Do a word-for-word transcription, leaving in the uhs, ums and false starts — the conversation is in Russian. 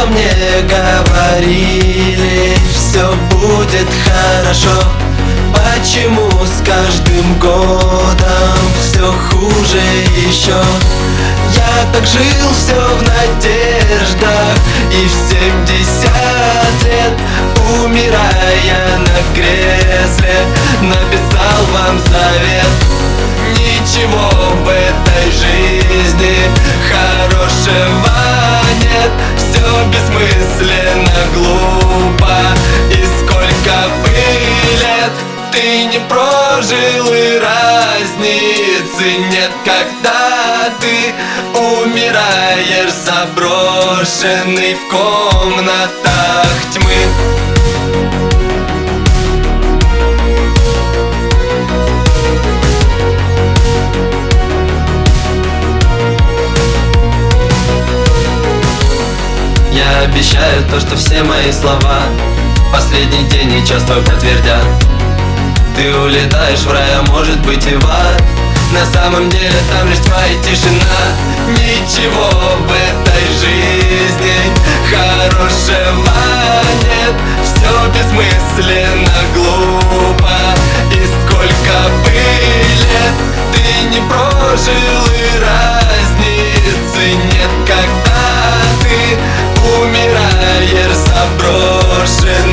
что мне говорили, все будет хорошо. Почему с каждым годом все хуже еще? Я так жил все в надеждах, и в семьдесят лет, умирая на кресле, написал вам завет. Ничего в этой жизни хорошего нет, все бессмысленно, глупо. И сколько бы лет ты не прожил, и разницы нет, когда ты умираешь, заброшенный в комнатах тьмы. Я обещаю то, что все мои слова последний день и час твой подтвердят. Ты улетаешь в рай, а может быть и в ад. На самом деле там лишь тьма и тишина. Ничего в этой жизни хорошего нет, все бессмысленно, глупо. И сколько бы лет ты не прожил, и разницы нет, когда ты умираешь, заброшен